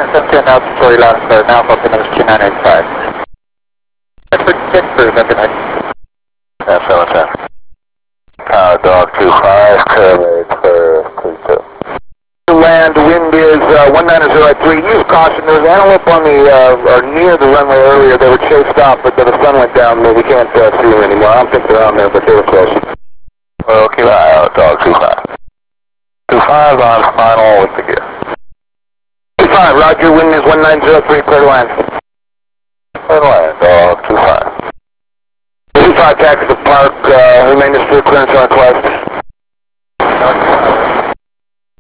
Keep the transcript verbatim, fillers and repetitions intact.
seventeen altitude loud and clear, now Falcon number two nine eight five. Bedford six for Falcon nine. That's seven ten. Power dog two five, clear for three two. Land, wind is uh, one nine zero three. Use caution. There was antelope on the, uh, or near the runway earlier. They were chased off, but the sun went down. We can't uh, see them anymore. I don't think they're on there, but they were close. Well, keep an eye out, dog two five. two five on final with the gear. two five, roger. Wind is one nine zero three, clear to land. Clear to land, dog two five. two five, taxi to park. Uh, remain to steer clearance on request.